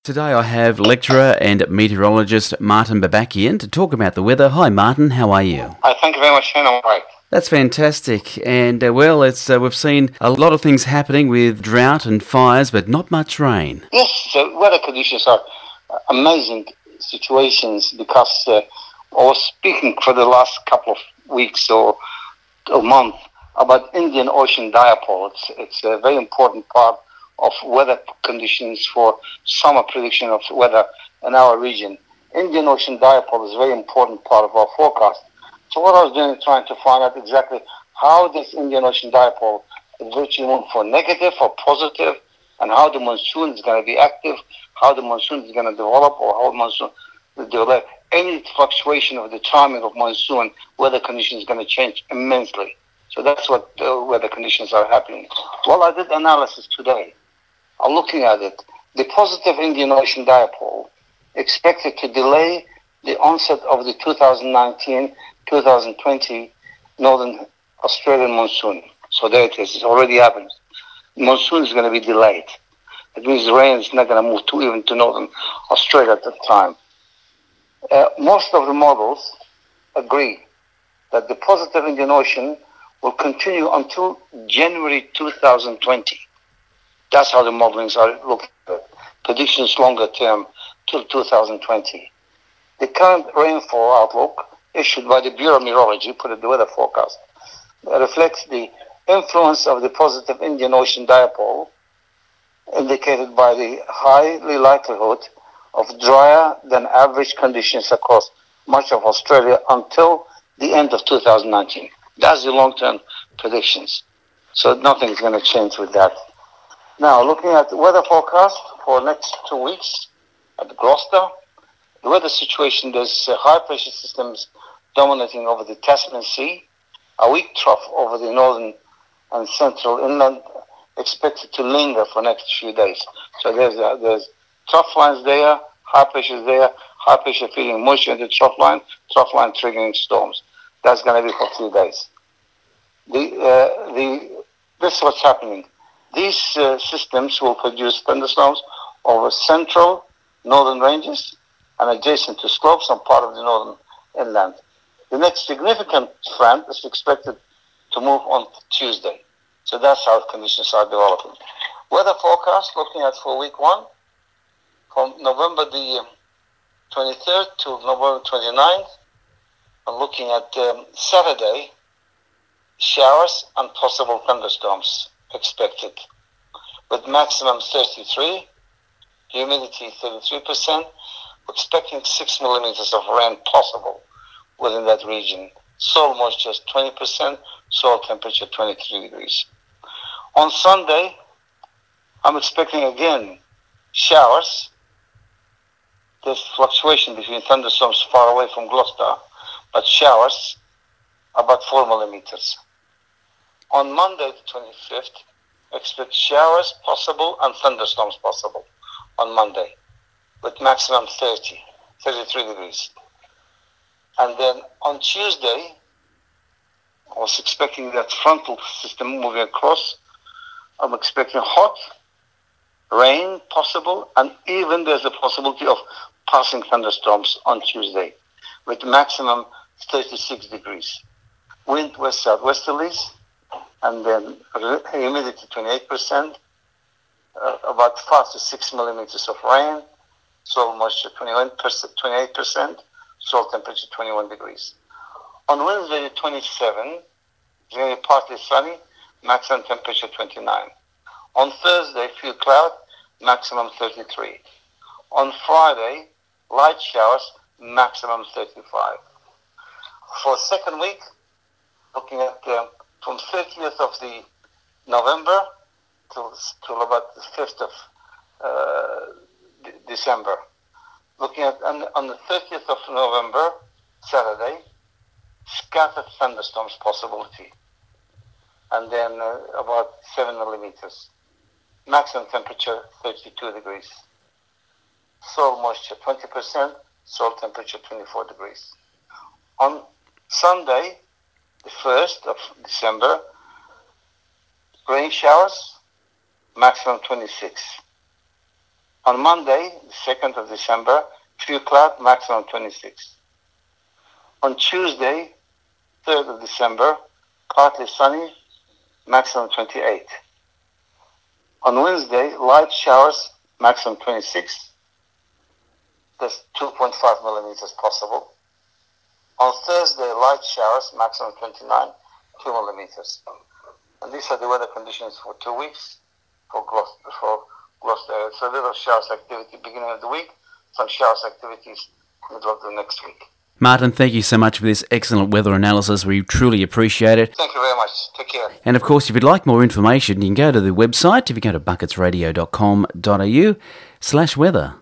Today I have lecturer and meteorologist Martin Babakian to talk about the weather. Hi Martin, how are you? Thank you very much, Shane. I'm right. That's fantastic. And we've seen a lot of things happening with drought and fires, but not much rain. Yes, the weather conditions are amazing situations because I was speaking for the last couple of weeks or a month about Indian Ocean dipole. It's a very important part of weather conditions for summer prediction of weather in our region. Indian Ocean dipole is a very important part of our forecast. So what I was doing is trying to find out exactly how this Indian Ocean dipole is virtually moving for negative or positive, and how the monsoon is going to be active, how the monsoon is going to develop, or how the monsoon will develop. Any fluctuation of the timing of monsoon, weather conditions is going to change immensely. So that's what weather conditions are happening. Well, I did analysis today. I'm looking at it. The positive Indian Ocean dipole expected to delay the onset of the 2019-2020 Northern Australian monsoon. So there it is. It already happened. Monsoon is going to be delayed. It means the rain is not going to move even to Northern Australia at that time. Most of the models agree that the positive Indian Ocean will continue until January 2020. That's how the modelings are looking at it. Predictions longer term till 2020. The current rainfall outlook issued by the Bureau of Meteorology, put in the weather forecast, reflects the influence of the positive Indian Ocean dipole, indicated by the highly likelihood of drier than average conditions across much of Australia until the end of 2019. That's the long-term predictions. So nothing's going to change with that. Now, looking at the weather forecast for next 2 weeks at Gloucester, the weather situation, there's high pressure systems dominating over the Tasman Sea, a weak trough over the northern and central inland expected to linger for next few days. So there's trough lines there, high pressure there, high pressure feeding moisture in the trough line triggering storms. That's going to be for a few days. This is what's happening. These systems will produce thunderstorms over central northern ranges and adjacent to slopes and part of the northern inland. The next significant front is expected to move on Tuesday. So that's how conditions are developing. Weather forecast, looking at for week 1, from November the 23rd to November 29th, I'm looking at Saturday, showers and possible thunderstorms expected, with maximum 33, humidity 33%, expecting 6 millimeters of rain possible within that region. Soil moisture is 20%, soil temperature 23 degrees. On Sunday, I'm expecting again showers. There's fluctuation between thunderstorms far away from Gloucester, but showers about 4 millimeters. On Monday the 25th, expect showers possible and thunderstorms possible on Monday, with maximum 33 degrees. And then on Tuesday, I was expecting that frontal system moving across. I'm expecting hot, rain possible, and even there's a possibility of passing thunderstorms on Tuesday, with maximum 36 degrees. Wind west-southwesterlies, and then humidity 28%, about 5 to 6 millimeters of rain, soil moisture 28%, soil temperature 21 degrees. On Wednesday the 27th, it's going to be partly sunny, maximum temperature 29. On Thursday, few cloud, maximum 33. On Friday, light showers, maximum 35. For second week, looking at from 30th of the November till about the 5th of December. Looking at on the 30th of November, Saturday, scattered thunderstorms possibility, and then about 7 millimeters. Maximum temperature 32 degrees. Soil moisture 20%, soil temperature 24 degrees. On Sunday, the 1st of December, rain showers, maximum 26. On Monday, the 2nd of December, few cloud, maximum 26. On Tuesday, 3rd of December, partly sunny, maximum 28. On Wednesday, light showers, maximum 26. There's 2.5 millimeters possible. On Thursday, light showers, maximum 29, 2 millimeters. And these are the weather conditions for 2 weeks for Gloucester area. So a little showers activity beginning of the week, some showers activities middle of the next week. Martin, thank you so much for this excellent weather analysis. We truly appreciate it. Thank you very much. Take care. And of course, if you'd like more information, you can go to the website. If you go to bucketsradio.com.au/weather.